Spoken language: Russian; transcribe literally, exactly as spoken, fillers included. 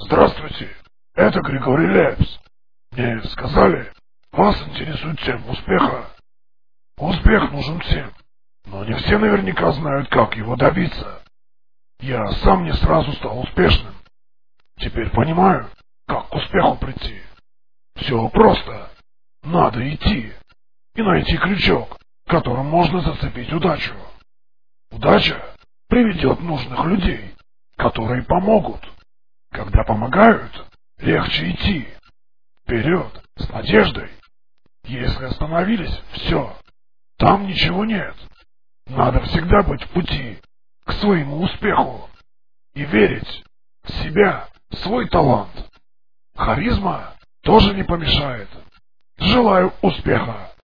Здравствуйте, это Григорий Лепс. Мне сказали, вас интересует тема успеха. Успех нужен всем, но не все наверняка знают, как его добиться. Я сам не сразу стал успешным. Теперь понимаю, как к успеху прийти. Все просто. Надо идти и найти крючок, которым можно зацепить удачу. Удача приведет нужных людей, которые помогут. Когда помогают, легче идти. Вперед, с надеждой. Если остановились, все. Там ничего нет. Надо всегда быть в пути к своему успеху и верить в себя, в свой талант. Харизма тоже не помешает. Желаю успеха!